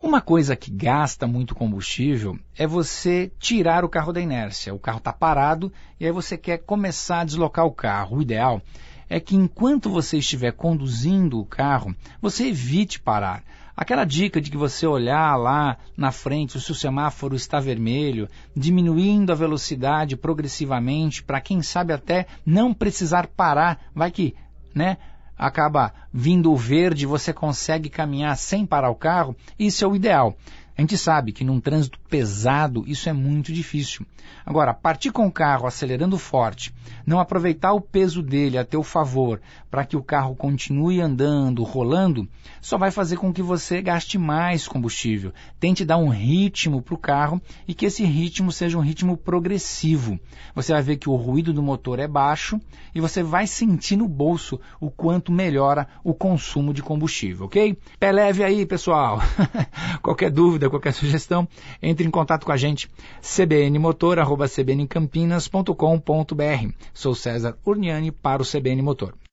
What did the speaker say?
Uma coisa que gasta muito combustível é você tirar o carro da inércia. O carro está parado e aí você quer começar a deslocar o carro. O ideal é que enquanto você estiver conduzindo o carro, você evite parar. Aquela dica de que você olhar lá na frente se o semáforo está vermelho, diminuindo a velocidade progressivamente para quem sabe até não precisar parar, vai que, acaba vindo o verde, você consegue caminhar sem parar o carro, isso é o ideal. A gente sabe que num trânsito pesado isso é muito difícil. Agora, partir com o carro acelerando forte, não aproveitar o peso dele a teu favor para que o carro continue andando, rolando, só vai fazer com que você gaste mais combustível. Tente dar um ritmo para o carro e que esse ritmo seja um ritmo progressivo. Você vai ver que o ruído do motor é baixo e você vai sentir no bolso o quanto melhora o consumo de combustível, ok? Pé leve aí, pessoal! Qualquer dúvida, qualquer sugestão, entre em contato com a gente, cbnmotor@cbncampinas.com.br. Sou César Urniani para o CBN Motor.